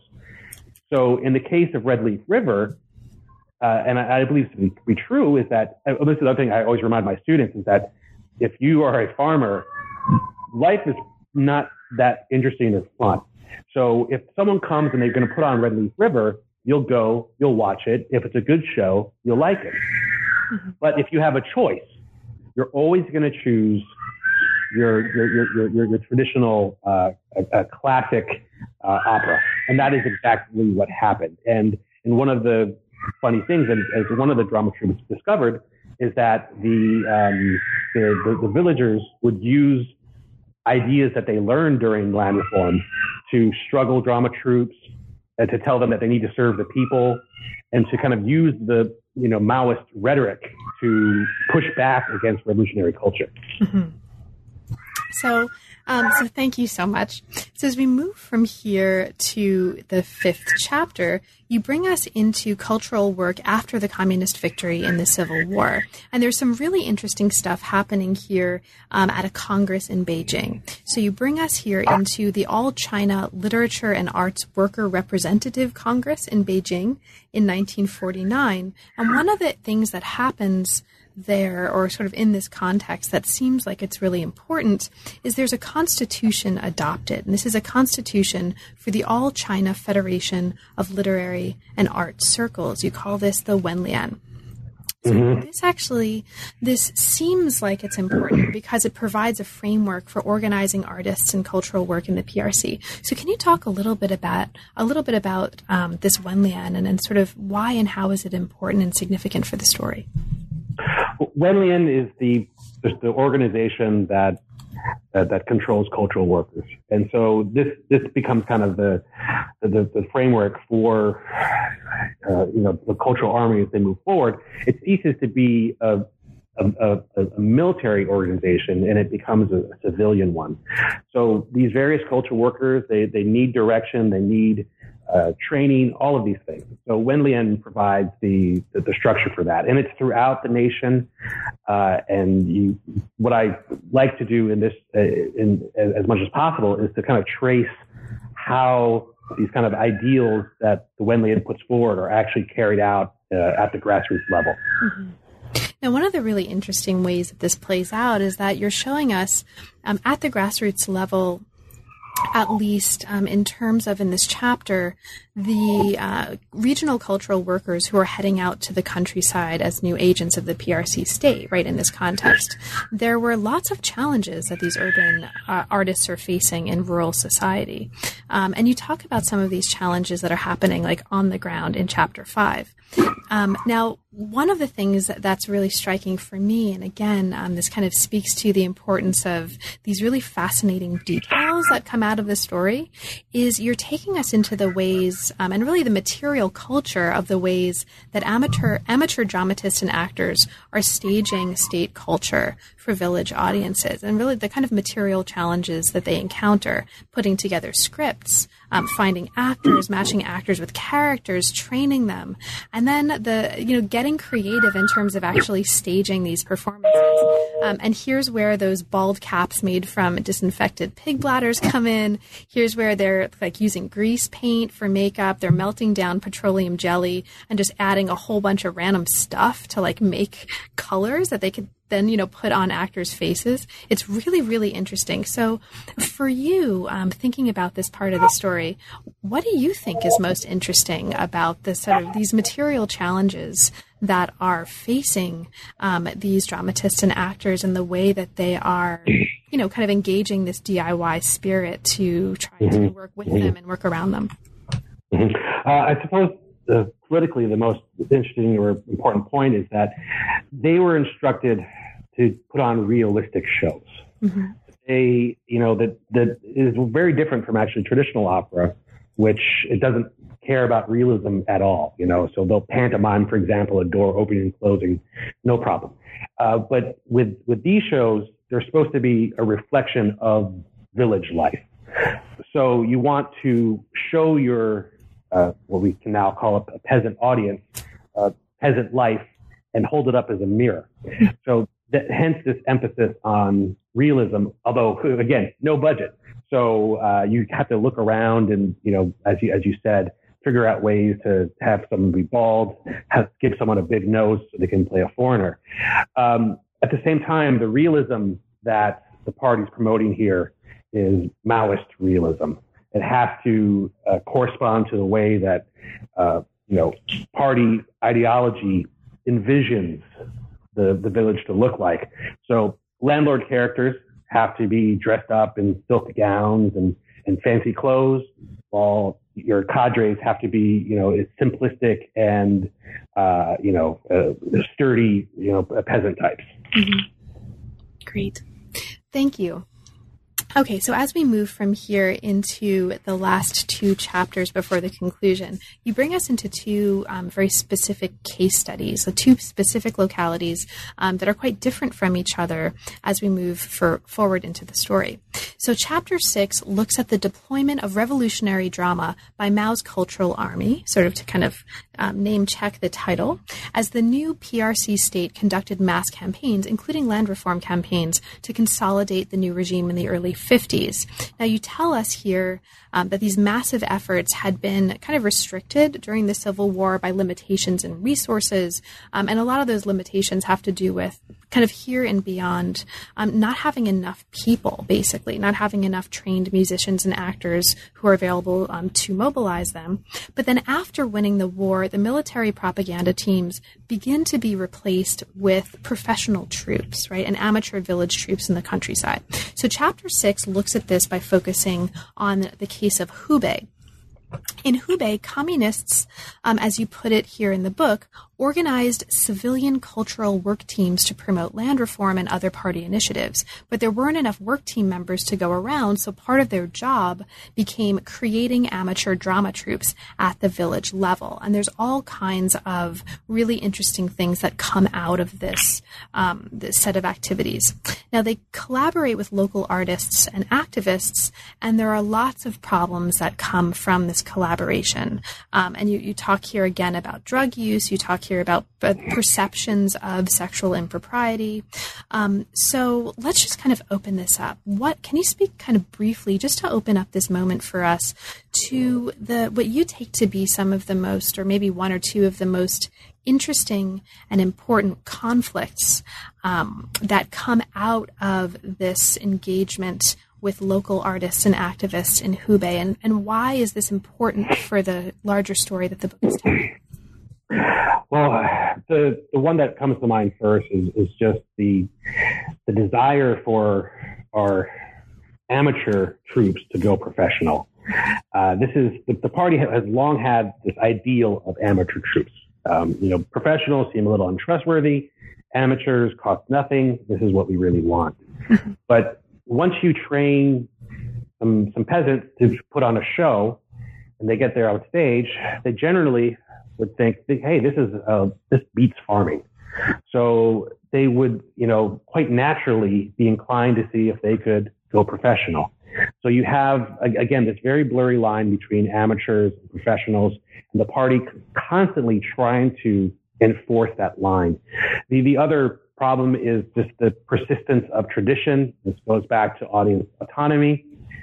So in the case of Red Leaf River, uh, and I, I believe to be, be true, is that, uh, this is the other thing I always remind my students, is that if you are a farmer, life is not that interesting or fun. So if someone comes and they're going to put on Red Leaf River, you'll go, you'll watch it. If it's a good show, you'll like it. Mm-hmm. But if you have a choice, you're always going to choose your your your your, your traditional uh, a, a classic uh, opera, and that is exactly what happened. And and one of the funny things, and as one of the drama troupes discovered, is that the um, the, the the villagers would use ideas that they learned during land reform to struggle drama troupes and to tell them that they need to serve the people, and to kind of use the you know Maoist rhetoric to push back against revolutionary culture. Mm-hmm. So, um, so thank you so much. So as we move from here to the fifth chapter, you bring us into cultural work after the communist victory in the Civil War. And there's some really interesting stuff happening here um, at a Congress in Beijing. So you bring us here into the All China Literature and Arts Worker Representative Congress in Beijing in nineteen forty-nine. And one of the things that happens there, or sort of in this context that seems like it's really important, is there's a constitution adopted. And this is a constitution for the All China Federation of Literary and Art Circles. You call this the Wenlian. So mm-hmm. this actually, this seems like it's important because it provides a framework for organizing artists and cultural work in the P R C. So can you talk a little bit about a little bit about um, this Wenlian and then sort of why and how is it important and significant for the story? Wenlian is the the organization that uh, that controls cultural workers, and so this this becomes kind of the the, the framework for uh, you know the cultural army as they move forward. It ceases to be a a, a, a military organization, and it becomes a, a civilian one. So these various cultural workers, they they need direction, they need Uh, training, all of these things. So Wenlian provides the, the the structure for that, and it's throughout the nation. Uh, and you, what I like to do in this, uh, in as much as possible, is to kind of trace how these kind of ideals that the Wenlian puts forward are actually carried out uh, at the grassroots level. Mm-hmm. Now, one of the really interesting ways that this plays out is that you're showing us um, at the grassroots level, at least um, in terms of in this chapter, the uh, regional cultural workers who are heading out to the countryside as new agents of the P R C state, right, in this context. There were lots of challenges that these urban uh, artists are facing in rural society. Um, and you talk about some of these challenges that are happening like on the ground in chapter five. Um, now, one of the things that, that's really striking for me, and again, um, this kind of speaks to the importance of these really fascinating details that come out of the story, is you're taking us into the ways, um, and really the material culture of the ways that amateur amateur dramatists and actors are staging state culture for village audiences, and really the kind of material challenges that they encounter, putting together scripts, um, finding actors, matching actors with characters, training them, and then the, you know, getting creative in terms of actually staging these performances. Um, and here's where those bald caps made from disinfected pig bladders come in. Here's where they're like using grease paint for makeup. They're melting down petroleum jelly and just adding a whole bunch of random stuff to like make colors that they could then, you know, put on actors' faces. It's really, really interesting. So for you, um, thinking about this part of the story, what do you think is most interesting about the sort of these material challenges that are facing um, these dramatists and actors and the way that they are, you know, kind of engaging this D I Y spirit to try mm-hmm. to work with mm-hmm. them and work around them? Mm-hmm. Uh, I suppose uh, politically the most interesting or important point is that they were instructed to put on realistic shows. Mm-hmm. They, you know, that that is very different from actually traditional opera, which it doesn't care about realism at all, you know, so they'll pantomime, for example, a door opening and closing, no problem. Uh, but with, with these shows, they're supposed to be a reflection of village life. So you want to show your, uh, what we can now call a, a peasant audience, uh, peasant life, and hold it up as a mirror. So that, hence this emphasis on realism, although, again, no budget. So uh, you have to look around and, you know, as you, as you said, figure out ways to have someone be bald, have, give someone a big nose so they can play a foreigner. Um, at the same time, the realism that the party's promoting here is Maoist realism. It has to uh, correspond to the way that, uh, you know, party ideology envisions the, the village to look like. So landlord characters have to be dressed up in silk gowns and, and fancy clothes, while your cadres have to be, you know, simplistic and, uh, you know, uh, sturdy, you know, peasant types. Mm-hmm. Great. Thank you. Okay, so as we move from here into the last two chapters before the conclusion, you bring us into two um, very specific case studies, so two specific localities um, that are quite different from each other as we move for, forward into the story. So chapter six looks at the deployment of revolutionary drama by Mao's Cultural Army, sort of to kind of um, name check the title, as the new P R C state conducted mass campaigns, including land reform campaigns, to consolidate the new regime in the early fifties. Now, you tell us here um, that these massive efforts had been kind of restricted during the Civil War by limitations in resources, um, and a lot of those limitations have to do with kind of here and beyond um, not having enough people, basically, not having enough trained musicians and actors who are available um, to mobilize them. But then after winning the war, the military propaganda teams begin to be replaced with professional troops, right, and amateur village troops in the countryside. So chapter six looks at this by focusing on the case of Hubei. In Hubei, communists, um, as you put it here in the book, organized civilian cultural work teams to promote land reform and other party initiatives. But there weren't enough work team members to go around, so part of their job became creating amateur drama troupes at the village level. And there's all kinds of really interesting things that come out of this, um, this set of activities. Now, they collaborate with local artists and activists, and there are lots of problems that come from this collaboration. Um, and you, you talk here again about drug use, you talk here about uh, perceptions of sexual impropriety. Um, so let's just kind of open this up. What can you speak kind of briefly, just to open up this moment for us, to the what you take to be some of the most, or maybe one or two of the most interesting and important conflicts um, that come out of this engagement with local artists and activists in Hubei, and, and why is this important for the larger story that the book is telling? Well, the the one that comes to mind first is, is just the the desire for our amateur troops to go professional. Uh, this is the, the party has long had this ideal of amateur troops. Um, you know, professionals seem a little untrustworthy. Amateurs cost nothing. This is what we really want. But once you train some some peasants to put on a show, and they get there on stage, they generally would think, hey, this is uh, this beats farming. So they would, you know, quite naturally be inclined to see if they could go professional. So you have, again, this very blurry line between amateurs and professionals, and the party constantly trying to enforce that line. The the other problem is just the persistence of tradition. This goes back to audience autonomy.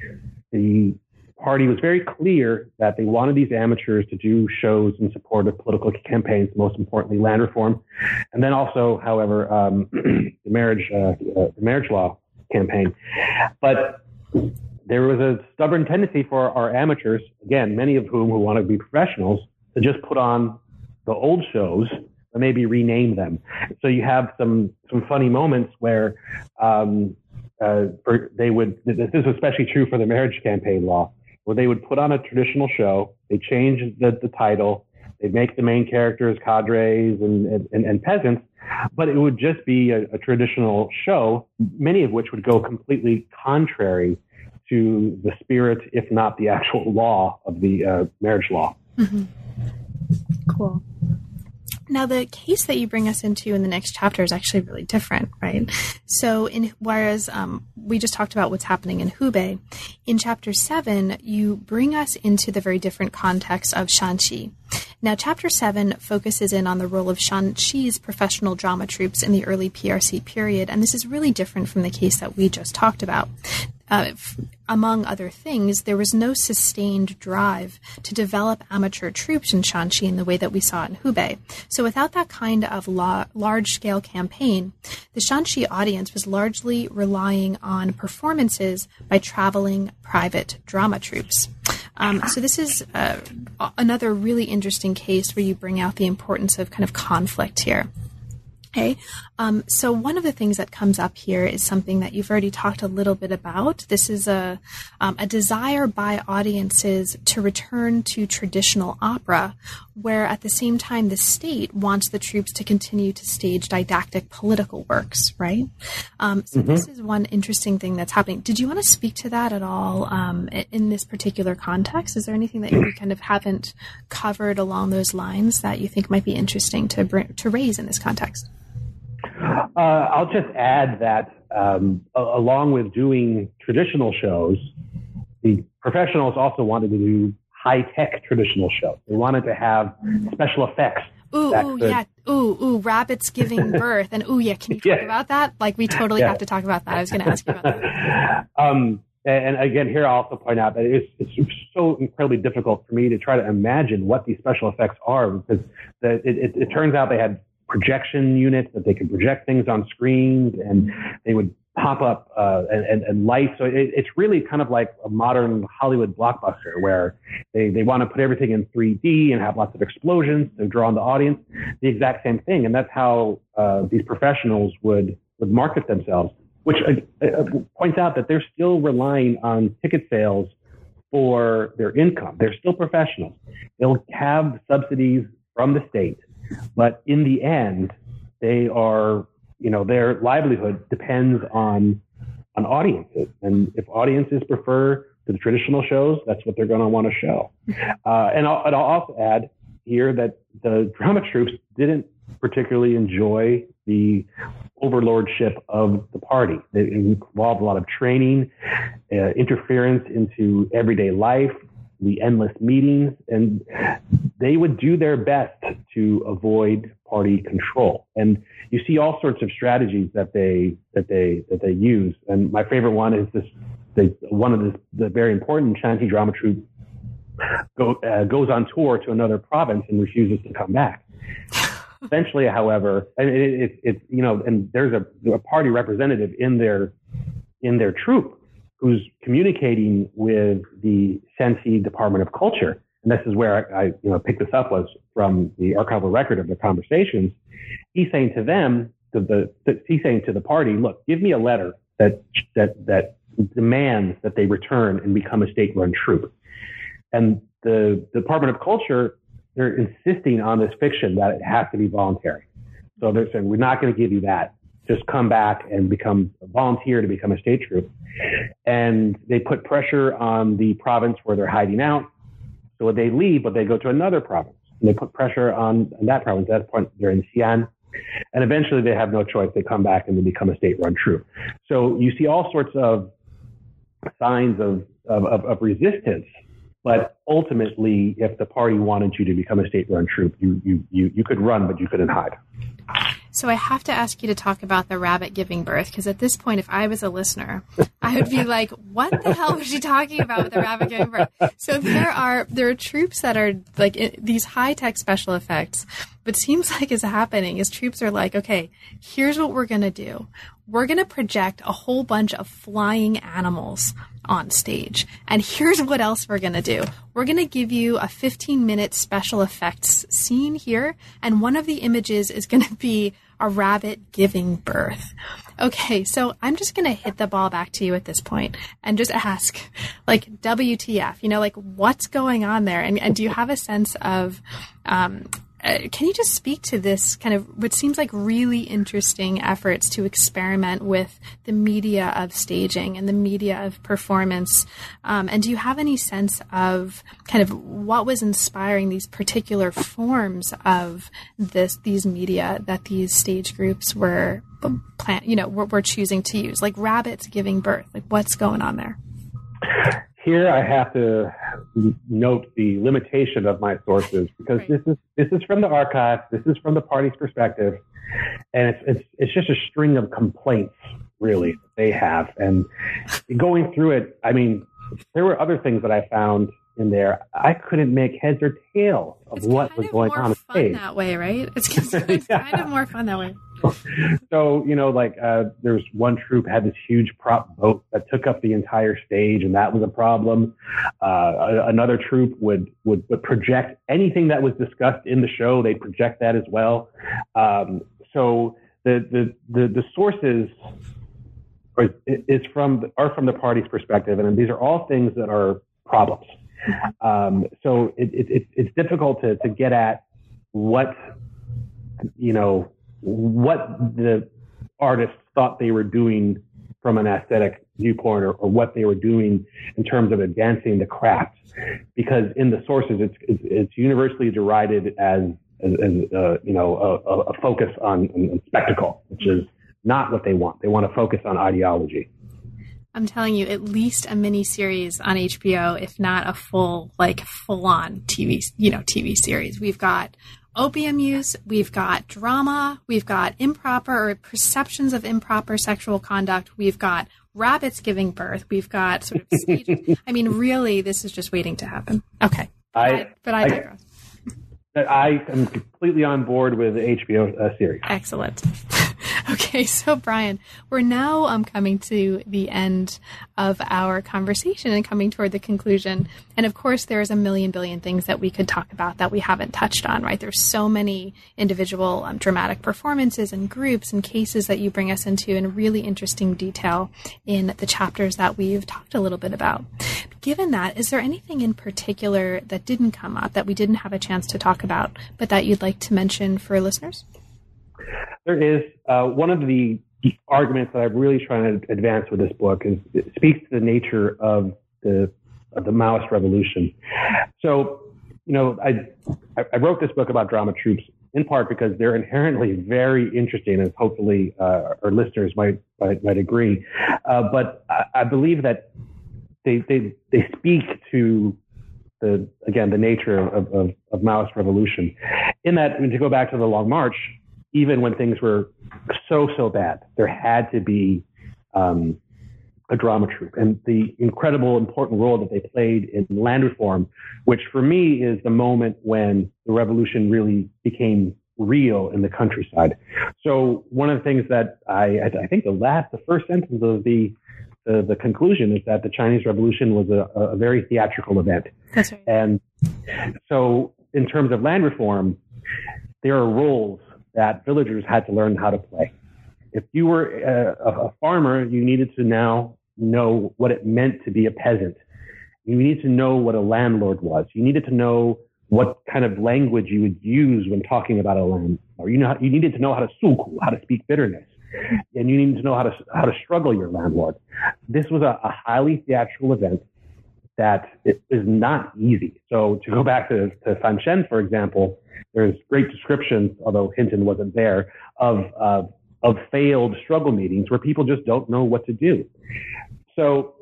The party was very clear that they wanted these amateurs to do shows in support of political campaigns, most importantly, land reform. And then also, however, um, the marriage, uh, uh, the marriage law campaign. But there was a stubborn tendency for our amateurs, again, many of whom who want to be professionals, to just put on the old shows and maybe rename them. So you have some, some funny moments where um, uh, for, they would, this is especially true for the marriage campaign law, where they would put on a traditional show, they change the, the title, they'd make the main characters cadres and, and, and peasants, but it would just be a, a traditional show, many of which would go completely contrary to the spirit, if not the actual law of the uh, marriage law. Mm-hmm. Cool. Now, the case that you bring us into in the next chapter is actually really different, right? So, in whereas um, we just talked about what's happening in Hubei, in chapter seven, you bring us into the very different context of Shanxi. Now, chapter seven focuses in on the role of Shanxi's professional drama troupes in the early P R C period, and this is really different from the case that we just talked about. Uh, f- among other things, there was no sustained drive to develop amateur troops in Shanxi in the way that we saw in Hubei. So without that kind of la- large-scale campaign, the Shanxi audience was largely relying on performances by traveling private drama troupes. Um, so this is uh, another really interesting case where you bring out the importance of kind of conflict here. Okay. Um, so one of the things that comes up here is something that you've already talked a little bit about. This is a um, a desire by audiences to return to traditional opera, where at the same time the state wants the troops to continue to stage didactic political works, right? Um, so mm-hmm. This is one interesting thing that's happening. Did you want to speak to that at all um, in this particular context? Is there anything that you kind of haven't covered along those lines that you think might be interesting to bring, to raise in this context? Uh, I'll just add that um, a- along with doing traditional shows, the professionals also wanted to do high-tech traditional shows. They wanted to have special effects. Ooh, ooh, could... yeah. Ooh, ooh, rabbits giving birth. And ooh, yeah, can you talk yeah. about that? Like, we totally yeah. have to talk about that. I was going to ask you about that. um, and again, here I'll also point out that it's, it's so incredibly difficult for me to try to imagine what these special effects are, because the, it, it, it turns out they had projection units that they could project things on screens, and they would pop up uh, and, and, and light. So it, it's really kind of like a modern Hollywood blockbuster where they, they want to put everything in three D and have lots of explosions to draw on the audience. The exact same thing. And that's how uh, these professionals would, would market themselves, which uh, uh, points out that they're still relying on ticket sales for their income. They're still professionals. They'll have subsidies from the state. But in the end, they are, you know, their livelihood depends on on audiences. And if audiences prefer the traditional shows, that's what they're going to want to show. Uh, and, I'll, and I'll also add here that the drama troops didn't particularly enjoy the overlordship of the party. It involved a lot of training, uh, interference into everyday life, the endless meetings, and they would do their best to avoid party control. And you see all sorts of strategies that they that they that they use. And my favorite one is this: they, one of the, the very important Shanty drama troupe go, uh, goes on tour to another province and refuses to come back. Eventually, however, and it, it, it you know, and there's a, a party representative in their in their troupe who's communicating with the Shanxi Department of Culture. And this is where I, I you know, picked this up, was from the archival record of the conversations. He's saying to them, to the, he's saying to the party, look, give me a letter that, that, that demands that they return and become a state-run troupe. And the, the Department of Culture, they're insisting on this fiction that it has to be voluntary. So they're saying, we're not going to give you that. Just come back and become a volunteer to become a state troupe. And they put pressure on the province where they're hiding out. So they leave, but they go to another province. And they put pressure on, on that province. At that point, they're in Xi'an. And eventually they have no choice. They come back and they become a state-run troupe. So you see all sorts of signs of, of, of, of resistance. But ultimately, if the party wanted you to become a state-run troupe, you, you, you, you could run, but you couldn't hide. So I have to ask you to talk about the rabbit giving birth, because at this point, if I was a listener, I would be like, what the hell was she talking about with the rabbit giving birth? So there are there are troops that are like in, these high-tech special effects. What seems like is happening is troops are like, okay, here's what we're going to do. We're going to project a whole bunch of flying animals on stage. And here's what else we're going to do. We're going to give you a fifteen minute special effects scene here. And one of the images is going to be a rabbit giving birth. Okay, so I'm just going to hit the ball back to you at this point and just ask, like, W T F, you know, like, what's going on there? And, and do you have a sense of, um, Uh, can you just speak to this kind of what seems like really interesting efforts to experiment with the media of staging and the media of performance? Um, and do you have any sense of kind of what was inspiring these particular forms of this these media that these stage groups were plan, you know, were, were choosing to use, like rabbits giving birth? Like, what's going on there? Here I have to note the limitation of my sources, because right. this is this is from the archive, this is from the party's perspective, and it's it's it's just a string of complaints, really, that they have. And going through it, I mean, there were other things that I found in there. I couldn't make heads or tails of it's what was going on. It's kind of more fun that way, right? It's, it's yeah. kind of more fun that way. So, you know, like uh, there's one troupe had this huge prop boat that took up the entire stage, and that was a problem. Uh, another troupe would, would would project anything that was discussed in the show. They'd project that as well. Um, so the the the, the sources are, is from are from the party's perspective, and these are all things that are problems. Um, so it, it, it, it's difficult to, to get at what, you know, what the artists thought they were doing from an aesthetic viewpoint, or, or what they were doing in terms of advancing the craft. Because in the sources, it's it's, it's universally derided as, as, as uh, you know, a, a focus on, on spectacle, which is not what they want. They want to focus on ideology. I'm telling you, at least a mini series on H B O, if not a full, like full on T V, you know, T V series. We've got opium use, we've got drama, we've got improper or perceptions of improper sexual conduct, we've got rabbits giving birth, we've got sort of stage. I mean, really, this is just waiting to happen. Okay, I, I, but I digress. I, I am completely on board with the H B O uh, series. Excellent. Okay, so Brian, we're now um, coming to the end of our conversation and coming toward the conclusion. And of course, there's a million billion things that we could talk about that we haven't touched on, right? There's so many individual um, dramatic performances and groups and cases that you bring us into in really interesting detail in the chapters that we've talked a little bit about. Given that, is there anything in particular that didn't come up, that we didn't have a chance to talk about, but that you'd like to mention for listeners? There is. Uh, one of the arguments that I'm really trying to advance with this book is it speaks to the nature of the of the Maoist revolution. So, you know, I I wrote this book about drama troops in part because they're inherently very interesting, as hopefully uh, our listeners might might, might agree. Uh, but I, I believe that they they they speak to the again the nature of of, of Maoist revolution. In that, I mean, to go back to the Long March, even when things were so, so bad, there had to be um, a drama troupe. And the incredible, important role that they played in land reform, which for me is the moment when the revolution really became real in the countryside. So one of the things that I, I think the last, the first sentence of the, the, the conclusion is that the Chinese Revolution was a, a very theatrical event. That's right. And so in terms of land reform, there are roles that villagers had to learn how to play. If you were a, a farmer, you needed to now know what it meant to be a peasant. You needed to know what a landlord was. You needed to know what kind of language you would use when talking about a land. Or you know, you needed to know how to suku, how to speak bitterness, and you needed to know how to how to struggle your landlord. This was a, a highly theatrical event that it is not easy. So to go back to, to Fan Shen, for example, there's great descriptions, although Hinton wasn't there, of uh, of failed struggle meetings where people just don't know what to do. So,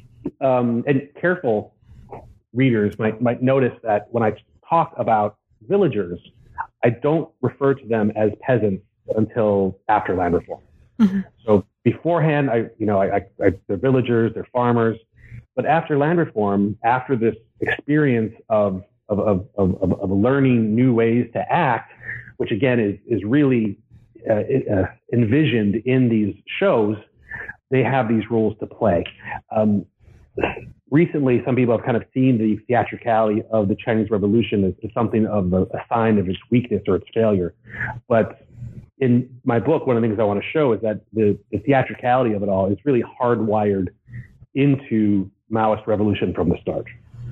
um, and careful readers might might notice that when I talk about villagers, I don't refer to them as peasants until after land reform. Mm-hmm. So beforehand, I you know I, I, I they're villagers, they're farmers, but after land reform, after this experience of Of, of, of, of learning new ways to act, which again is, is really uh, uh, envisioned in these shows, they have these roles to play. Um, recently, some people have kind of seen the theatricality of the Chinese Revolution as, as something of a, a sign of its weakness or its failure. But in my book, one of the things I want to show is that the, the theatricality of it all is really hardwired into Maoist revolution from the start.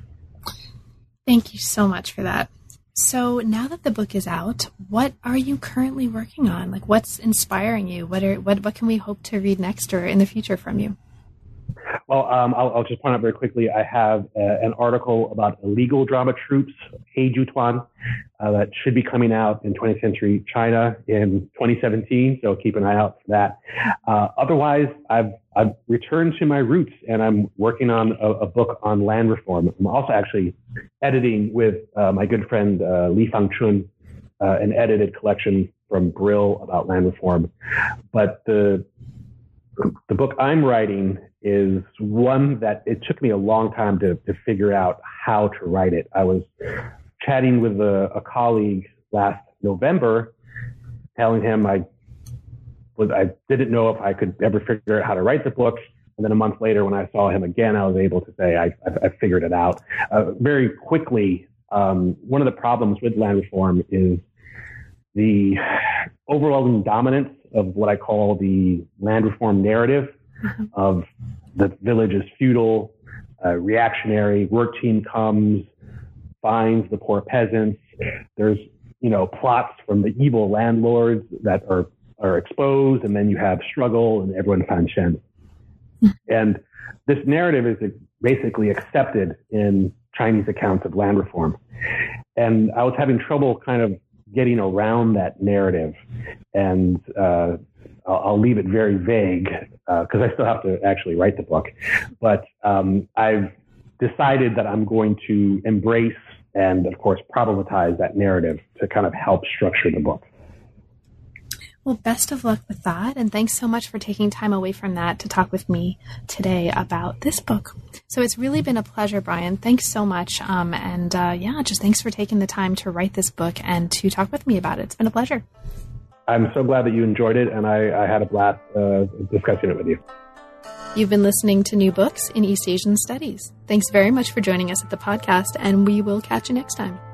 Thank you so much for that. So now that the book is out, what are you currently working on? Like, what's inspiring you? What are what what can we hope to read next or in the future from you? Well, um, I'll, I'll just point out very quickly, I have uh, an article about illegal drama troops, Heijutuan, uh, that should be coming out in twentieth century China in twenty seventeen, so keep an eye out for that. Uh, otherwise, I've I've returned to my roots, and I'm working on a, a book on land reform. I'm also actually editing with uh, my good friend uh, Li Fangchun, uh, an edited collection from Brill about land reform. But the the book I'm writing is one that it took me a long time to, to figure out how to write it. I was chatting with a, a colleague last November, telling him I was I didn't know if I could ever figure out how to write the book. And then a month later, when I saw him again, I was able to say I, I, I figured it out uh, very quickly. Um, one of the problems with land reform is the overwhelming dominance of what I call the land reform narrative mm-hmm. of the village is feudal, uh, reactionary, work team comes, finds the poor peasants. There's, you know, plots from the evil landlords that are, are exposed, and then you have struggle and everyone finds Shen. And this narrative is basically accepted in Chinese accounts of land reform. And I was having trouble kind of getting around that narrative. And uh, I'll, I'll leave it very vague because uh, I still have to actually write the book. But um, I've decided that I'm going to embrace and, of course, problematize that narrative to kind of help structure the book. Well, best of luck with that. And thanks so much for taking time away from that to talk with me today about this book. So it's really been a pleasure, Brian. Thanks so much. Um, and uh, yeah, just thanks for taking the time to write this book and to talk with me about it. It's been a pleasure. I'm so glad that you enjoyed it, and I, I had a blast uh, discussing it with you. You've been listening to New Books in East Asian Studies. Thanks very much for joining us at the podcast, and we will catch you next time.